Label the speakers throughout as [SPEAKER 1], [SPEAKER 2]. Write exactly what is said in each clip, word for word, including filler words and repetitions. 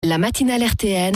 [SPEAKER 1] La matinale R T N,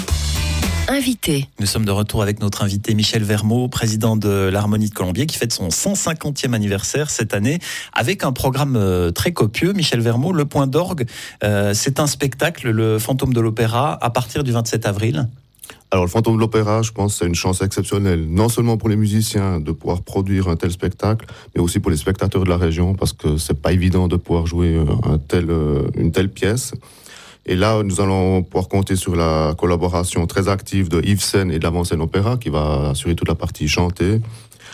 [SPEAKER 1] invité.
[SPEAKER 2] Nous sommes de retour avec notre invité Michel Vermeau, président de l'Harmonie de Colombier, qui fête son cent cinquantième anniversaire cette année, avec un programme très copieux. Michel Vermeau, le Point d'Orgue, euh, c'est un spectacle, le Fantôme de l'Opéra, à partir du vingt-sept avril.
[SPEAKER 3] Alors, le Fantôme de l'Opéra, je pense, c'est une chance exceptionnelle, non seulement pour les musiciens de pouvoir produire un tel spectacle, mais aussi pour les spectateurs de la région, parce que c'est pas évident de pouvoir jouer un tel, une telle pièce. Et là, nous allons pouvoir compter sur la collaboration très active de Yves Sen et de l'Avant-Scène Opéra, qui va assurer toute la partie chantée.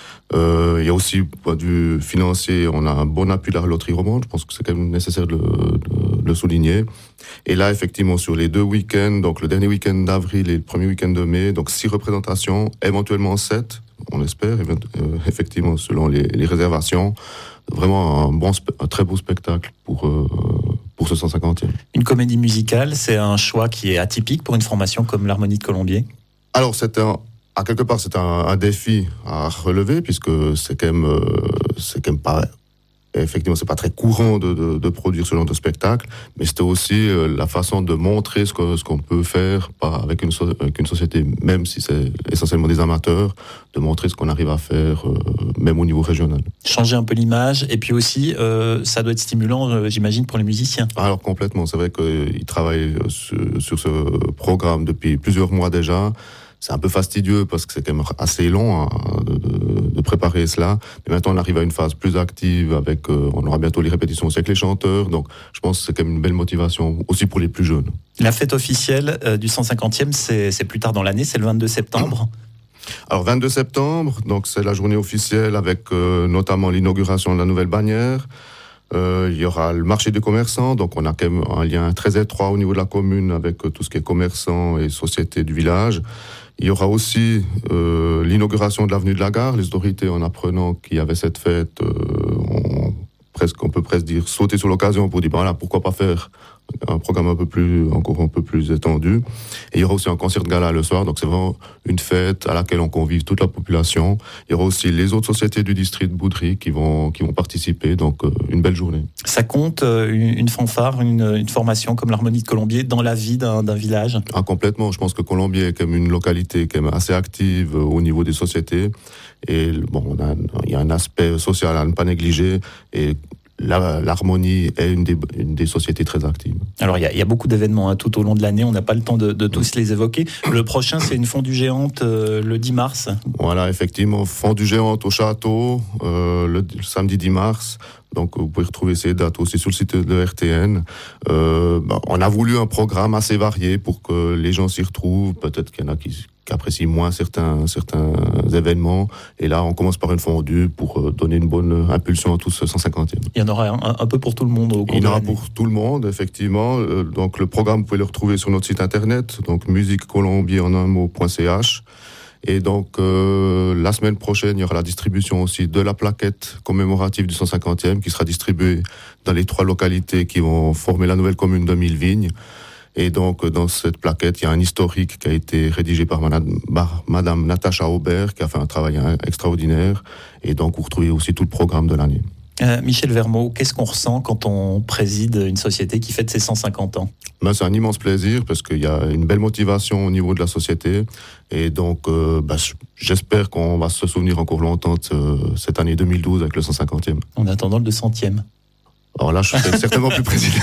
[SPEAKER 3] Euh, il y a aussi, point de vue financier, on a un bon appui de la loterie romande. Je pense que c'est quand même nécessaire de, de, de le souligner. Et là, effectivement, sur les deux week-ends, donc le dernier week-end d'avril et le premier week-end de mai, donc six représentations, éventuellement sept, on espère, euh, effectivement, selon les, les réservations. Vraiment un bon, un très beau spectacle pour, euh, pour ce cent cinquantième.
[SPEAKER 2] Une comédie musicale, c'est un choix qui est atypique pour une formation comme l'Harmonie de Colombier.
[SPEAKER 3] Alors, c'est un, à quelque part, c'est un, un défi à relever, puisque c'est quand même, euh, c'est quand même pas, effectivement, c'est pas très courant de, de, de produire ce genre de spectacle, mais c'était aussi euh, la façon de montrer ce, que, ce qu'on peut faire pas avec, une so- avec une société, même si c'est essentiellement des amateurs, de montrer ce qu'on arrive à faire, euh, même au niveau régional.
[SPEAKER 2] Changer un peu l'image, et puis aussi, euh, ça doit être stimulant, euh, j'imagine, pour les musiciens.
[SPEAKER 3] Alors complètement, c'est vrai qu'ils travaillent sur, sur ce programme depuis plusieurs mois déjà. C'est un peu fastidieux parce que c'est quand même assez long hein, de, de, de préparer cela. Mais maintenant, on arrive à une phase plus active avec, euh, on aura bientôt les répétitions aussi avec les chanteurs. Donc, je pense que c'est quand même une belle motivation aussi pour les plus jeunes.
[SPEAKER 2] La fête officielle euh, du cent cinquantième, c'est, c'est plus tard dans l'année, c'est le vingt-deux septembre.
[SPEAKER 3] Alors, vingt-deux septembre, donc c'est la journée officielle avec euh, notamment l'inauguration de la nouvelle bannière. Euh, il y aura le marché des commerçants, donc on a quand même un lien très étroit au niveau de la commune avec euh, tout ce qui est commerçants et sociétés du village. Il y aura aussi euh, l'inauguration de l'avenue de la Gare. Les autorités, en apprenant qu'il y avait cette fête, euh, ont presque, on peut presque dire sauter sur l'occasion pour dire ben voilà, pourquoi pas faire un programme un peu plus, encore un peu plus étendu. Et il y aura aussi un concert de gala le soir, donc c'est vraiment une fête à laquelle on convive toute la population. Il y aura aussi les autres sociétés du district de Boudry qui vont, qui vont participer, donc euh, une belle journée.
[SPEAKER 2] Ça compte euh, une, une fanfare, une, une formation comme l'Harmonie de Colombier dans la vie d'un, d'un village?
[SPEAKER 3] Ah, complètement. Je pense que Colombier est quand même une localité quand même assez active euh, au niveau des sociétés. Et bon, on a, il y a un aspect social à ne pas négliger. Et La, l'Harmonie est une des, une des sociétés très actives.
[SPEAKER 2] Alors, il y a, il y a beaucoup d'événements hein, tout au long de l'année. On n'a pas le temps de, de tous les évoquer. Le prochain, c'est une fondue géante euh, le dix mars.
[SPEAKER 3] Voilà, effectivement, fondue géante au château, euh, le, le samedi dix mars. Donc, vous pouvez retrouver ces dates aussi sur le site de R T N. Euh, bah, on a voulu un programme assez varié pour que les gens s'y retrouvent. Peut-être qu'il y en a qui... qui apprécient moins certains, certains événements. Et là, on commence par une fondue pour donner une bonne impulsion à tout ce cent cinquantième.
[SPEAKER 2] Il y en aura un, un peu pour tout le monde au cours
[SPEAKER 3] Il y en
[SPEAKER 2] aura
[SPEAKER 3] pour tout le monde, effectivement. Donc, le programme, vous pouvez le retrouver sur notre site internet, donc musique colombier en un mot point c h. Et donc, euh, la semaine prochaine, il y aura la distribution aussi de la plaquette commémorative du cent cinquantième qui sera distribuée dans les trois localités qui vont former la nouvelle commune de Millevignes. Et donc, dans cette plaquette, il y a un historique qui a été rédigé par Madame, par Madame Natacha Aubert, qui a fait un travail extraordinaire. Et donc, vous retrouvez aussi tout le programme de l'année.
[SPEAKER 2] Euh, Michel Vermeau, qu'est-ce qu'on ressent quand on préside une société qui fête ses cent cinquante ans?
[SPEAKER 3] Ben, c'est un immense plaisir parce qu'il y a une belle motivation au niveau de la société. Et donc, euh, ben, j'espère qu'on va se souvenir encore longtemps de ce, cette année deux mille douze avec le cent cinquantième.
[SPEAKER 2] En attendant le deux centième.
[SPEAKER 3] Alors là, je suis certainement plus président.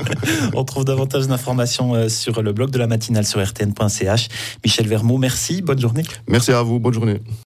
[SPEAKER 2] On trouve davantage d'informations sur le blog de la matinale sur r t n point c h. Michel Vermeau, merci, bonne journée.
[SPEAKER 3] Merci à vous, bonne journée.